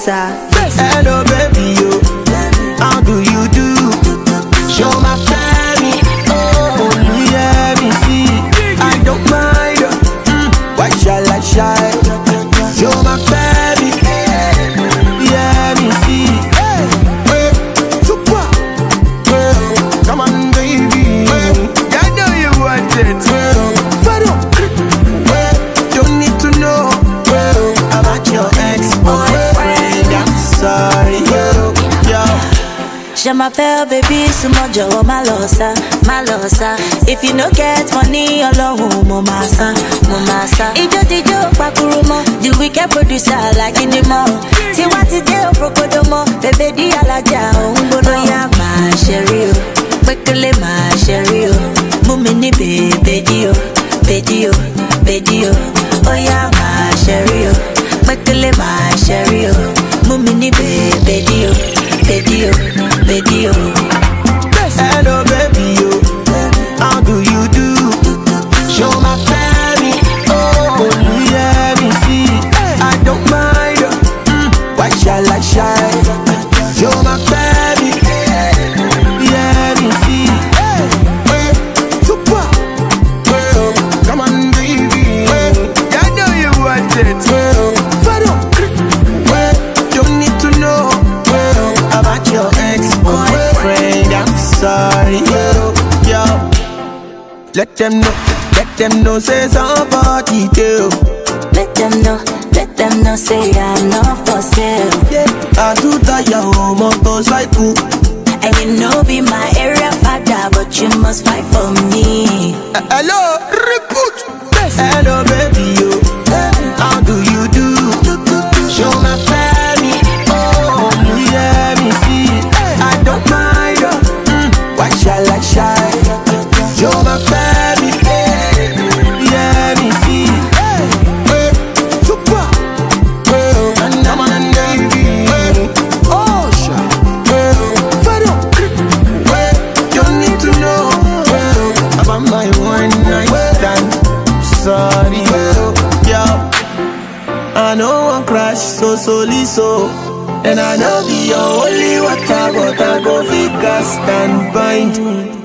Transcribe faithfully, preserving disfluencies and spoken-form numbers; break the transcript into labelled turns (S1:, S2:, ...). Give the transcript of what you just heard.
S1: losa.
S2: Hello baby, yo, how do you do? Show my family, oh, let me see. I don't mind, mm, why shall I shy? Show my family, let me see. Hey, hey, super, well, come on baby, well, I know you want it. Well, well, don't need to know, well, about your ex-boyfriend. I'm sorry, yo, yo.
S1: Je m'appelle baby, sumo jowo ma losa, ma losa. If you no get money, Olohun mo masa, mo masa. Ijo dijo pakurumo, the wicked producer like in the mall. Tiwa ti de oprokodomo, bebe di alaja ohungbona ya ma sherry o, pekele ma sherry o. Mumi ni bebe di o, bedi o, bedi o. Oya ma sherry o, pekele ma sherry o. Mumi ni bebe di o, bedi o, bedi o.
S2: Hello baby, yo, how do you do? Show my family, oh, let me see. I don't mind, mm, why shall I shy? Show my family, let me see. Hey, hey, super, well, come on baby, well, I know you want it. Well, well, don't need to know, well, about your ex-boyfriend. I'm sorry, yo, yo. Let them know, let them know, say somebody do.
S1: Let them know, let them know, say I'm not for sale.
S2: Yeah, I do that your motorcycle.
S1: And you know be my area father, but you must fight for me.
S2: Uh, hello, recruit. Hello baby, yo, how do you do? Show my family, oh, let me see. I don't mind, mm, why shall I shy? Show my family, let me see. Hey, hey, super, well, come on baby, well, oh, sure, well, well, don't need to know, well, about my one night stand. Sorry, well, yo, I know I crash so solely so, and I know be your only water, but I go figure stand bind.